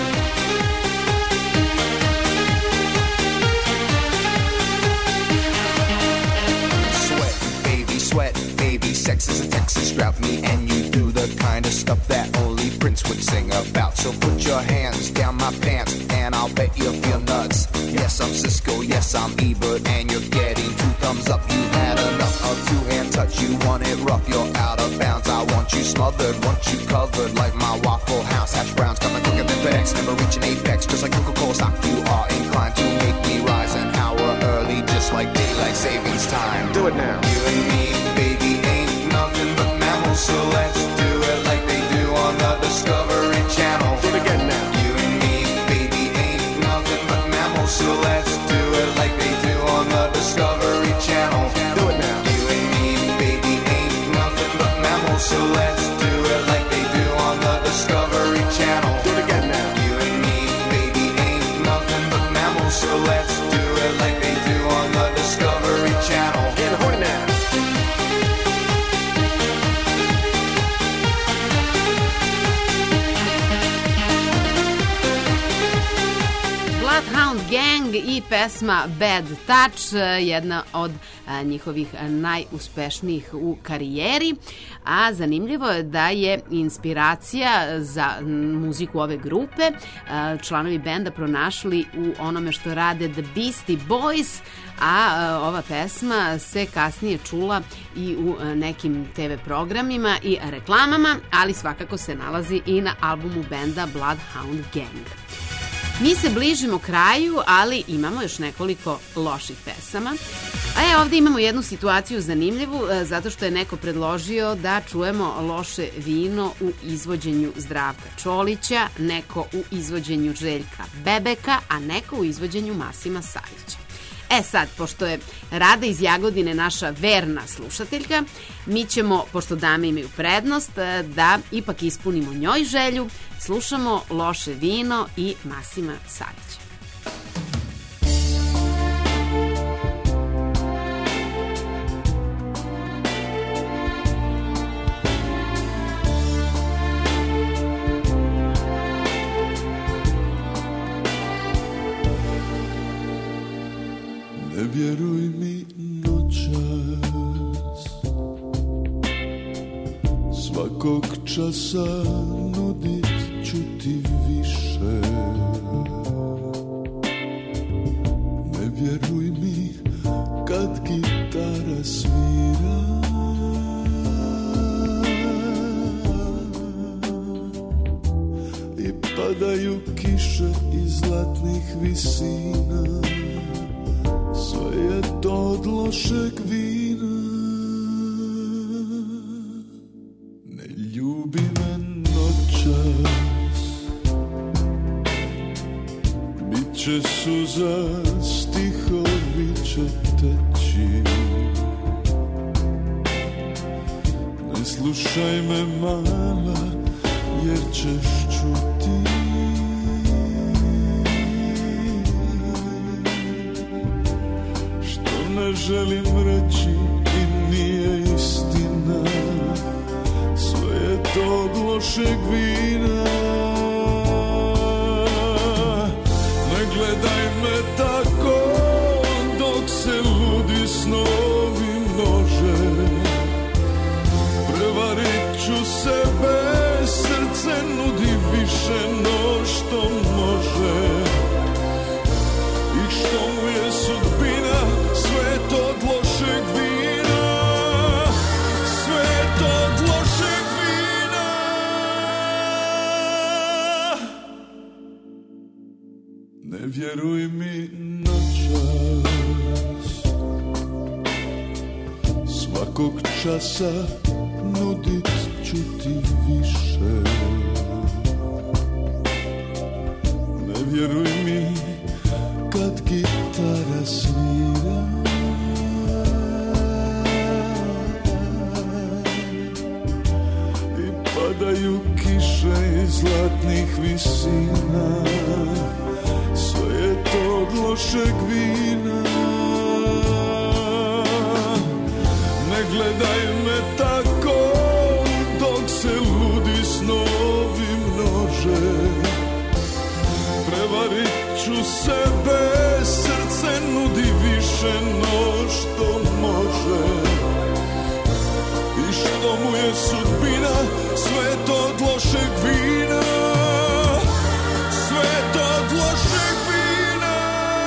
Sweat, baby, sex is a Texas drought. Me and you do the kind of stuff that only Prince would sing about. So put your hands down my pants and I'll bet you'll feel nuts. Yes, I'm Cisco, yes, I'm Ebert, and you're getting 2 thumbs up. You had enough of 2-hand touch, you want it rough, you're out of bounds. I want you smothered, want you covered like my Waffle House. Hash browns coming quicker than FedEx, never reaching apex, just like Coca-Cola stock. You are inclined to make me rise an hour early, just like daylight savings time. Do it now. You and me, baby, ain't nothing but mammals, so let's do it like they do on the Discovery Channel. Do it again now. You and me, baby, ain't nothing but mammals, so let's do it like they do on the Discovery Channel. Do it now. You and me, baby, ain't nothing but mammals, so let's do it like they do on the Discovery Channel. Do it again now. You and me, baby, ain't nothing but mammals, so let's do it like they do on the Discovery Channel. Get horny now. Bloodhound Gang i pesma Bad Touch, jedna od njihovih najuspešnijih u karijeri, a zanimljivo je da je inspiracija za muziku ove grupe članovi benda pronašli u onome što rade The Beastie Boys, a ova pesma se kasnije čula i u nekim TV programima i reklamama, ali svakako se nalazi i na albumu benda Bloodhound Gang. Mi se bližimo kraju, ali imamo još nekoliko loših pesama. A ovdje imamo jednu situaciju zanimljivu, zato što je neko predložio da čujemo loše vino u izvođenju Zdravka Čolića, neko u izvođenju Željka Bebeka, a neko u izvođenju Masima Savića. Sad, pošto je Rada iz Jagodine naša verna slušateljka, mi ćemo, pošto dame imaju prednost, da ipak ispunimo njoj želju, slušamo Loše vino i Masima Savića. Ne vjeruj mi noćas, svakog časa nudit ću ti više. Ne vjeruj mi kad gitara svira, i padaju kiše iz zlatnih visina. Sve je to od lošeg vina. Ne ljubi me noćas, bit će suza, stihovi će teći. Ne slušaj me mala, jer ćeš čuti. Ne želim reći i nije istina, sve je to od lošeg vina. Ne gledaj me tako dok se ludi snovi svakog časa nudit ću ti više. Ne vjeruj mi kad gitara svira, i padaju kiše iz zlatnih visina, sve je to od lošeg vina. Ne gledaj me tako dok se ludi snovi množe, prevarit ću sebe, srce nudi više no što može. I što mu je sudbina, sve je to od lošeg vina, sve je to od lošeg vina.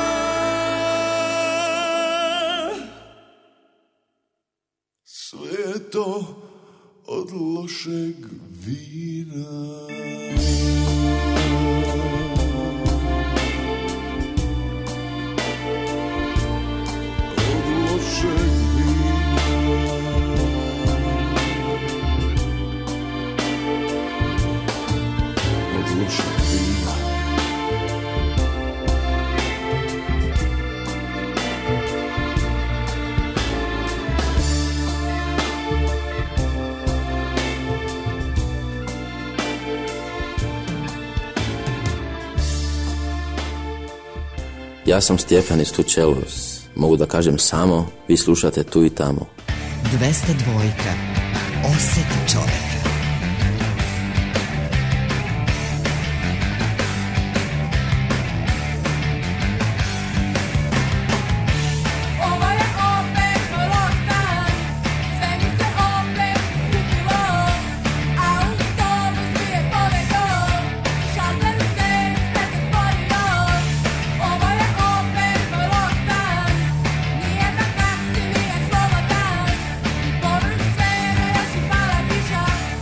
Sve je to od lošeg vina. Ja sam Stjepan iz Tučelos. Mogu da kažem samo, vi slušate Tu i tamo. 202. Osjeti čoveka. Povrh svega još i pala kiša.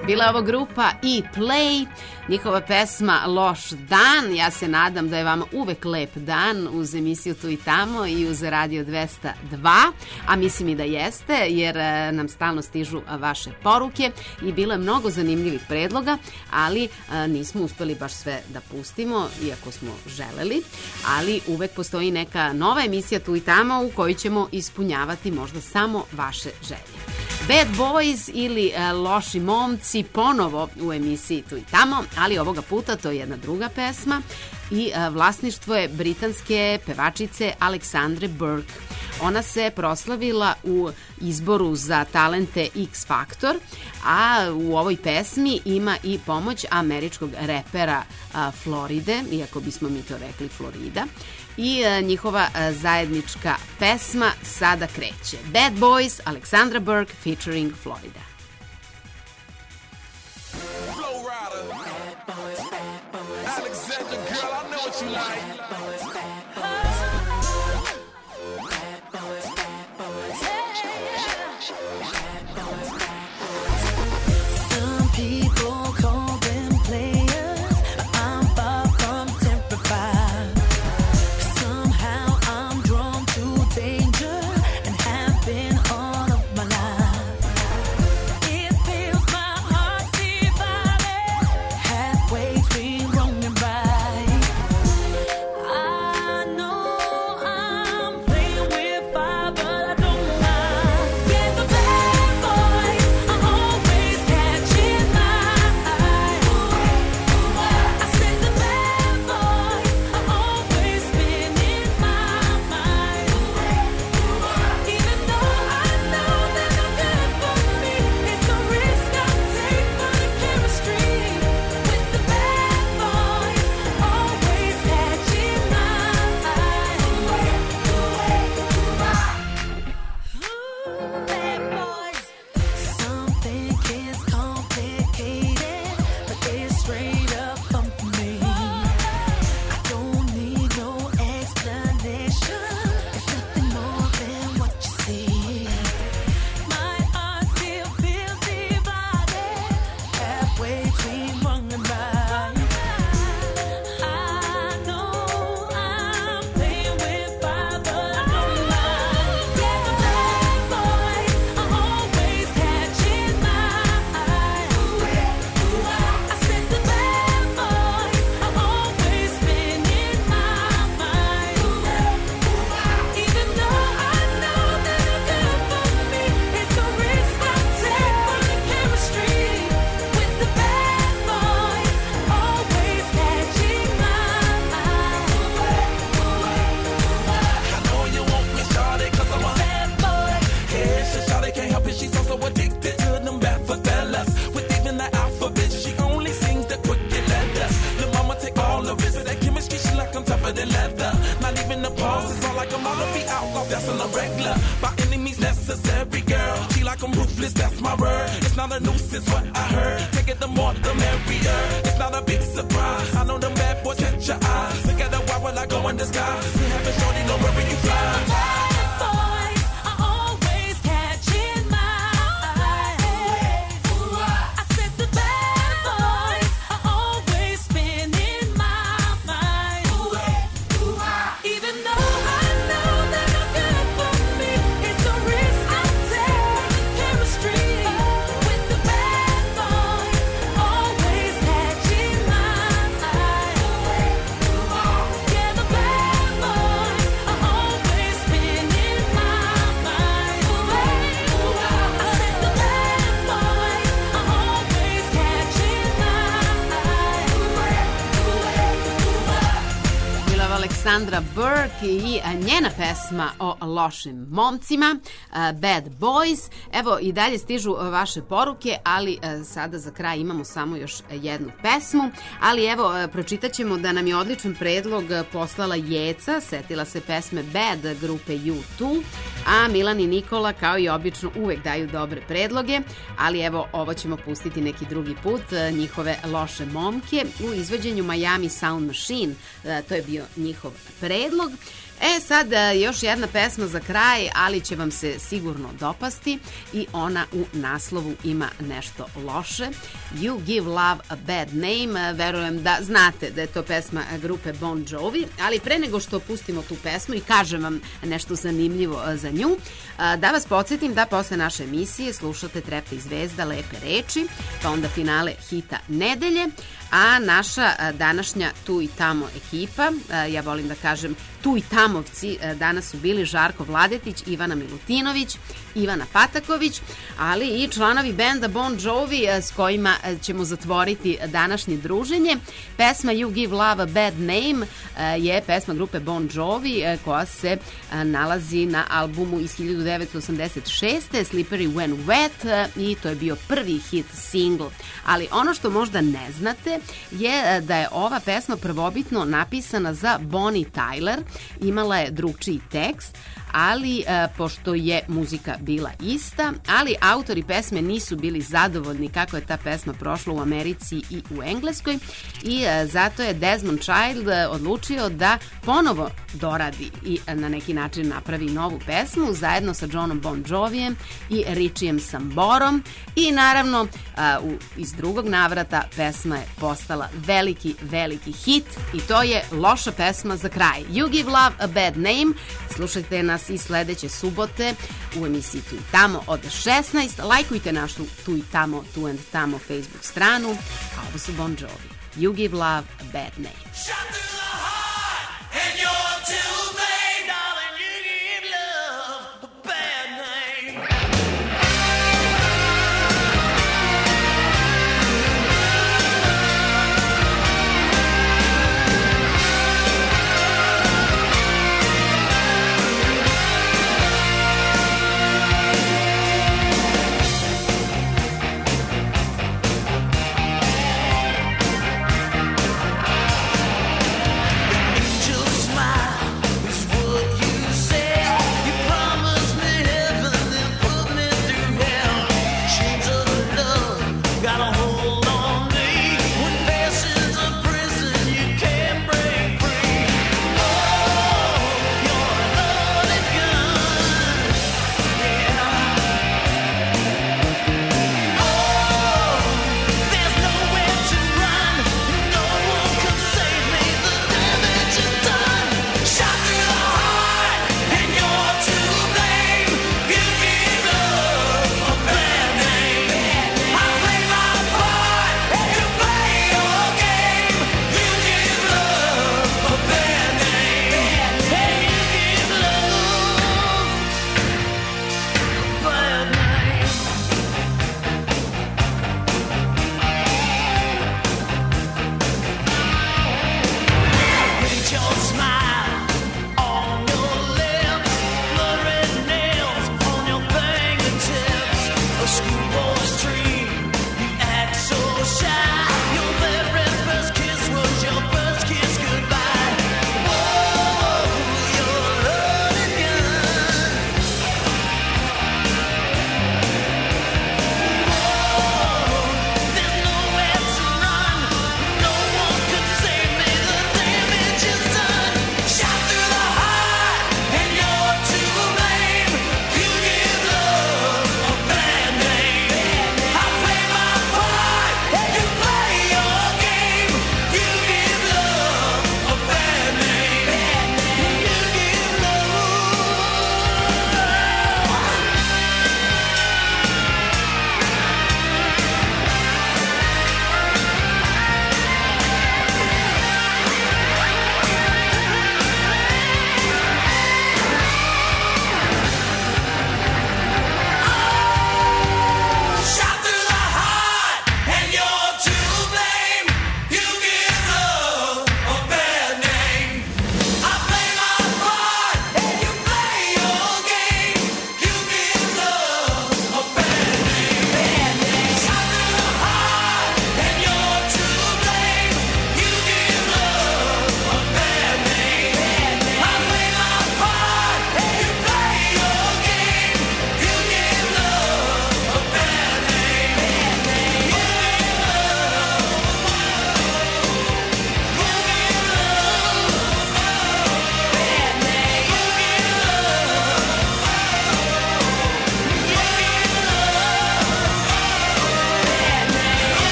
Bila je ovo grupa E-Play, njihova pesma Loš dan. Ja se nadam da je vama uvek lep dan uz emisiju Tu i tamo i uz Radio 202, a mislim i da jeste, jer nam stalno stižu vaše poruke i bilo je mnogo zanimljivih predloga, ali nismo uspeli baš sve da pustimo, iako smo želeli, ali uvek postoji neka nova emisija Tu i tamo u kojoj ćemo ispunjavati možda samo vaše želje. Bad Boys ili Loši momci ponovo u emisiji Tu i tamo, ali ovoga puta to je jedna druga pesma i vlasništvo je britanske pevačice Aleksandre Burke. Ona se proslavila u izboru za talente X Factor, a u ovoj pesmi ima i pomoć američkog repera Floride, iako bismo mi to rekli Florida, i njihova zajednička pesma sada kreće. Bad Boys, Aleksandra Burke featuring Florida. Alexander, girl, I know what you like. Some people call them players, but I'm far from tempered. Somehow I'm drawn to danger and have been all of my life. It feels my heart divided, halfway between wrong and right. I know I'm playing with fire, but I don't mind. Yeah, the bad boys are always catching my eye. I said the bad boys are always spinning my mind. Even though I know that I'm good for me, it's a risk I take for the chemistry. With the bad boys always catching my eye. Bad boys. Some think it's complicated, but they're straight up bumping me. I don't need no explanation. It's nothing more than what you see. My heart still feels divided, halfway between wrong and right. I know I'm playing with fire, but I don't mind. Yeah, the bad boys are always catching my eye. I said the bad boys are always spinning my mind. Even though I know that I'm good for me, it's a risk I take for the chemistry. With the bad boys always catching my eye. I know you want me, shawty, 'cause I'm a bad boy. Yeah, shawty can't help it, she's so addicted to them bad for fellas. With even the alphabet, she only sings the crooked letters. The mama take all the risks, that chemistry, she like I'm tougher than leather. Not even the pause, it's all like I'm all to be outlaw, that's on the regular. By any means necessary, girl. She like I'm ruthless, that's my word. It's not a nuisance, what I heard. Take it the more, the merrier. It's not a big surprise. I know them bad boys catch your eyes. Look at her, why will I go in disguise? We haven't shorty know wherever you fly. Bad boys are always catching my eye. I said the bad boys are always spinning my mind. Even though I know that I'm good for me, it's a risk I take for the chemistry. With the bad boys always catching my eye. Yeah, the bad boys are always spinning my mind. I said the bad boys are always catching my eye. Bila je Aleksandra Burke i njena pesma o lošim momcima, Bad Boys. Evo i dalje stižu vaše poruke, ali sada za kraj imamo samo još jednu pesmu, ali evo pročitat ćemo da nam je odličan predlog poslala Jeca, setila se pesme Bad grupe U2, a Milan i Nikola kao i obično uvek daju dobre predloge, ali evo ovo ćemo pustiti neki drugi put, njihove Loše momke u izvođenju Miami Sound Machine, to je bio njihov predlog. Sad još jedna pesma za kraj, ali će vam se sigurno dopasti i ona u naslovu ima nešto loše. You Give Love a Bad Name. Verujem da znate da je to pesma grupe Bon Jovi, ali pre nego što pustimo tu pesmu i kažem vam nešto zanimljivo za nju, da vas podsjetim da posle naše emisije slušate Trepta i zvezda, Lepe reči, pa onda finale hita nedelje, a naša današnja tu i tamo ekipa, ja volim da kažem tu i tamovci, danas su bili Žarko Vladetić, Ivana Milutinović, Ivana Pataković, ali i članovi benda Bon Jovi s kojima ćemo zatvoriti današnje druženje. Pesma You Give Love a Bad Name je pesma grupe Bon Jovi koja se nalazi na albumu iz 1986. Slippery When Wet, i to je bio prvi hit single. Ali ono što možda ne znate je da je ova pesma prvobitno napisana za Bonnie Tyler, imala je drugčiji tekst, ali pošto je muzika bila ista, ali autori pesme nisu bili zadovoljni kako je ta pesma prošla u Americi i u Engleskoj, i zato je Desmond Child odlučio da ponovo doradi i na neki način napravi novu pesmu zajedno sa Johnom Bon Jovijem i Richijem Samborom, i naravno iz drugog navrata pesma je postala veliki hit, i to je loša pesma za kraj. You Give Love a Bad Name. Slušajte nas i sledeće subote u emisiji Tu i tamo od 16. Lajkujte našu Tu i tamo, Tu and tamo Facebook stranu, a ovo su Bon Jovi. You Give Love a Bad Name.